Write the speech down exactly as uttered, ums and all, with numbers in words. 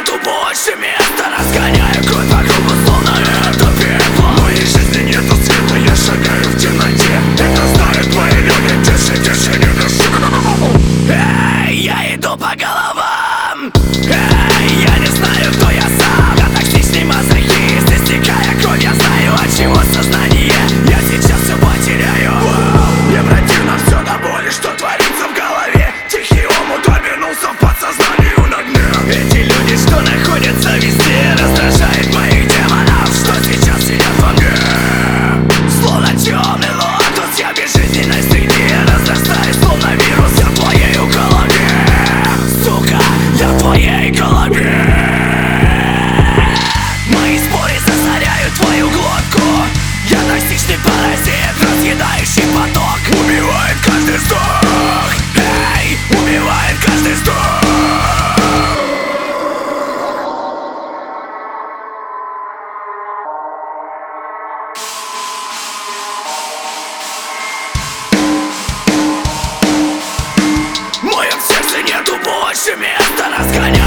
нету больше места. Разгоняю кровь по кругу, словно это пекло. В моей жизни нету света, я шагаю в темноте. Это знают твои люди, держи, держи, не дыши. Эй, я иду по головам. Эй, я не знаю, кто я сам. Я токсичный мазохист, истекая кровь, я знаю, от чего сознание. Я сейчас все потеряю. Мне противно все до боли, что творится в голове. Тихий омут обернулся в подсознанию на дне. Эти люди, что находятся везде, раздражает моих демонов, что сейчас сидят во мне. Словно темный лотос, я в безжизненной среде. Разрастаюсь, словно вирус, я в твоей голове. Сука, я в твоей голове. Мои споры засоряют твою глотку. Я токсичный паразит, разъедающий поток. Убивает каждый вздох. Эй, убивает каждый вздох. В моем сердце нету больше места. Разгоняю